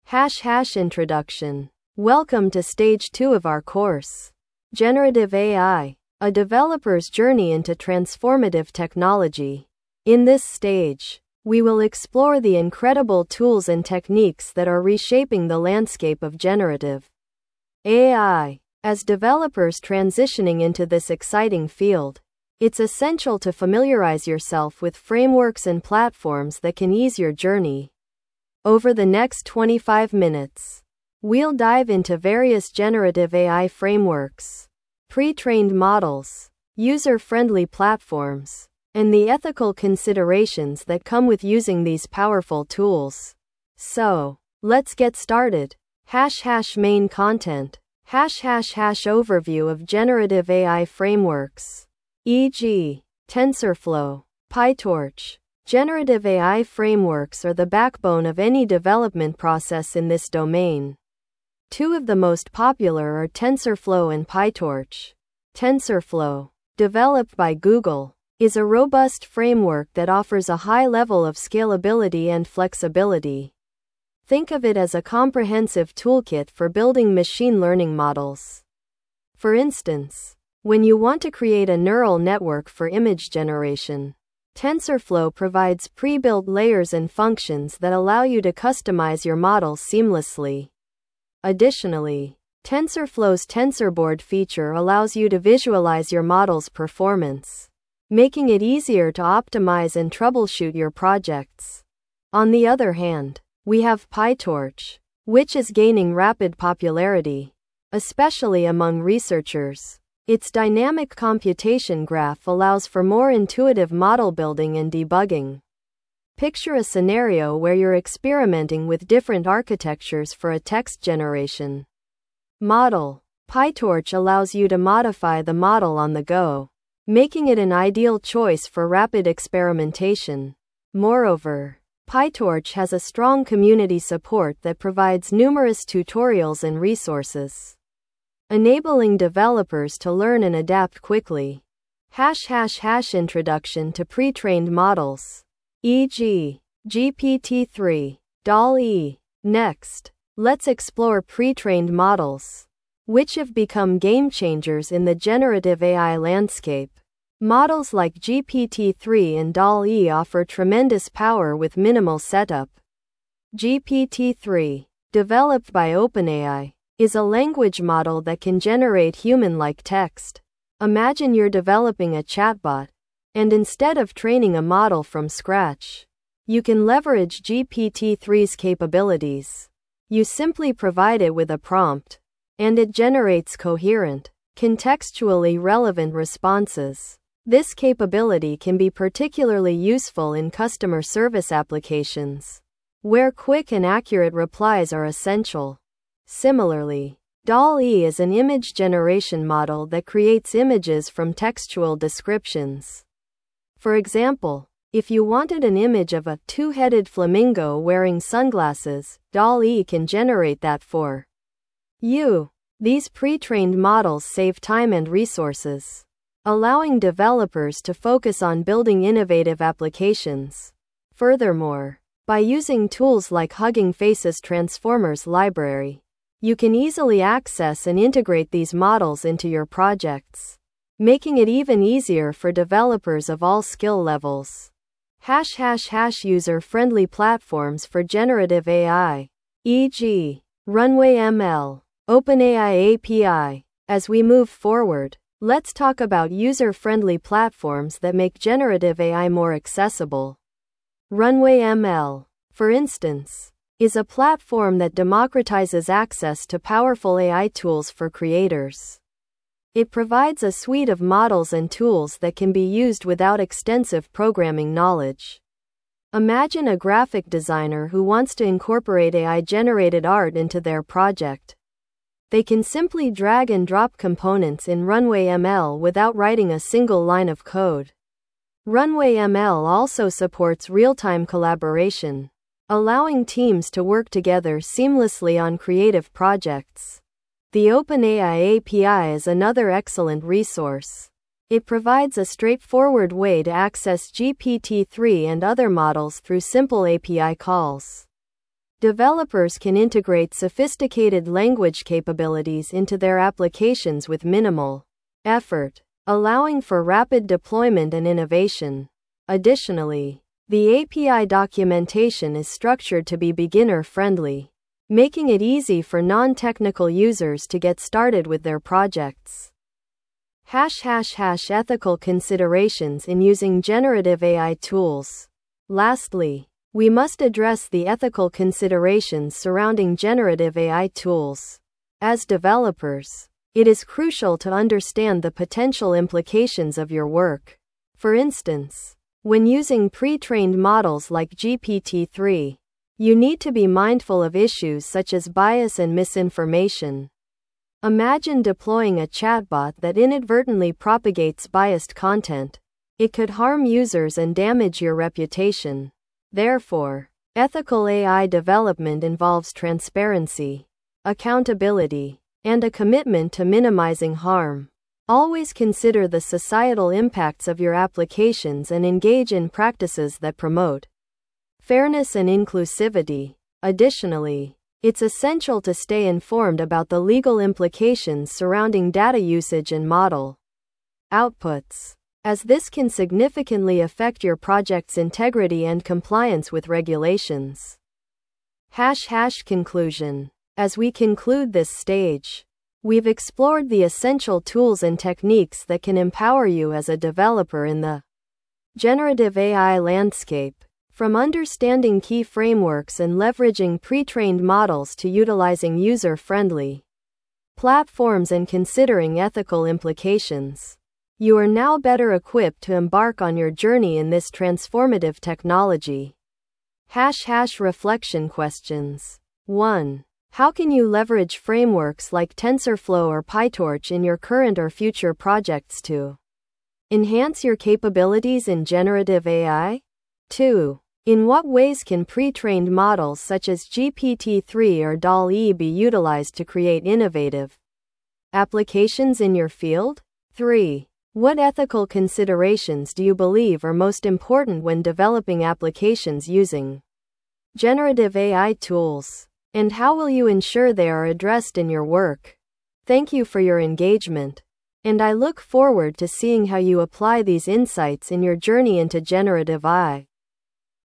Introduction. Welcome to Stage 2 of our course. Generative AI, a developer's journey into transformative technology. In this stage, we will explore the incredible tools and techniques that are reshaping the landscape of generative AI. As developers transitioning into this exciting field, it's essential to familiarize yourself with frameworks and platforms that can ease your journey. Over the next 25 minutes, we'll dive into various generative AI frameworks, pre-trained models, user-friendly platforms, and the ethical considerations that come with using these powerful tools. So, let's get started. Main content. Overview of generative AI frameworks, e.g., TensorFlow, PyTorch. Generative AI frameworks are the backbone of any development process in this domain. Two of the most popular are TensorFlow and PyTorch. TensorFlow, developed by Google, is a robust framework that offers a high level of scalability and flexibility. Think of it as a comprehensive toolkit for building machine learning models. For instance, when you want to create a neural network for image generation, TensorFlow provides pre-built layers and functions that allow you to customize your model seamlessly. Additionally, TensorFlow's TensorBoard feature allows you to visualize your model's performance, making it easier to optimize and troubleshoot your projects. On the other hand, we have PyTorch, which is gaining rapid popularity, especially among researchers. Its dynamic computation graph allows for more intuitive model building and debugging. Picture a scenario where you're experimenting with different architectures for a text generation model. PyTorch allows you to modify the model on the go, making it an ideal choice for rapid experimentation. Moreover, PyTorch has a strong community support that provides numerous tutorials and resources, enabling developers to learn and adapt quickly. Introduction to pre-trained models, e.g., GPT-3, DALL-E. Next, let's explore pre-trained models, which have become game changers in the generative AI landscape. Models like GPT-3 and DALL-E offer tremendous power with minimal setup. GPT-3, developed by OpenAI, is a language model that can generate human-like text. Imagine you're developing a chatbot, and instead of training a model from scratch, you can leverage GPT-3's capabilities. You simply provide it with a prompt, and it generates coherent, contextually relevant responses. This capability can be particularly useful in customer service applications, where quick and accurate replies are essential. Similarly, DALL-E is an image generation model that creates images from textual descriptions. For example, if you wanted an image of a two-headed flamingo wearing sunglasses, DALL-E can generate that for you. These pre-trained models save time and resources, allowing developers to focus on building innovative applications. Furthermore, by using tools like Hugging Face's Transformers library, you can easily access and integrate these models into your projects, making it even easier for developers of all skill levels. User-friendly platforms for generative AI, e.g., Runway ML, OpenAI API. As we move forward, let's talk about user-friendly platforms that make generative AI more accessible. Runway ML, for instance, is a platform that democratizes access to powerful AI tools for creators. It provides a suite of models and tools that can be used without extensive programming knowledge. Imagine a graphic designer who wants to incorporate AI-generated art into their project. They can simply drag and drop components in Runway ML without writing a single line of code. Runway ML also supports real-time collaboration, allowing teams to work together seamlessly on creative projects. The OpenAI API is another excellent resource. It provides a straightforward way to access GPT-3 and other models through simple API calls. Developers can integrate sophisticated language capabilities into their applications with minimal effort, allowing for rapid deployment and innovation. Additionally, the API documentation is structured to be beginner-friendly, making it easy for non-technical users to get started with their projects. Ethical considerations in using generative AI tools. Lastly, we must address the ethical considerations surrounding generative AI tools. As developers, it is crucial to understand the potential implications of your work. For instance, when using pre-trained models like GPT-3, you need to be mindful of issues such as bias and misinformation. Imagine deploying a chatbot that inadvertently propagates biased content. It could harm users and damage your reputation. Therefore, ethical AI development involves transparency, accountability, and a commitment to minimizing harm. Always consider the societal impacts of your applications and engage in practices that promote fairness and inclusivity. Additionally, it's essential to stay informed about the legal implications surrounding data usage and model outputs, as this can significantly affect your project's integrity and compliance with regulations. Conclusion. As we conclude this stage, we've explored the essential tools and techniques that can empower you as a developer in the generative AI landscape. From understanding key frameworks and leveraging pre-trained models to utilizing user-friendly platforms and considering ethical implications, you are now better equipped to embark on your journey in this transformative technology. Reflection questions. 1. How can you leverage frameworks like TensorFlow or PyTorch in your current or future projects to enhance your capabilities in generative AI? 2. In what ways can pre-trained models such as GPT-3 or DALL-E be utilized to create innovative applications in your field? 3. What ethical considerations do you believe are most important when developing applications using generative AI tools? And how will you ensure they are addressed in your work? Thank you for your engagement, and I look forward to seeing how you apply these insights in your journey into generative AI.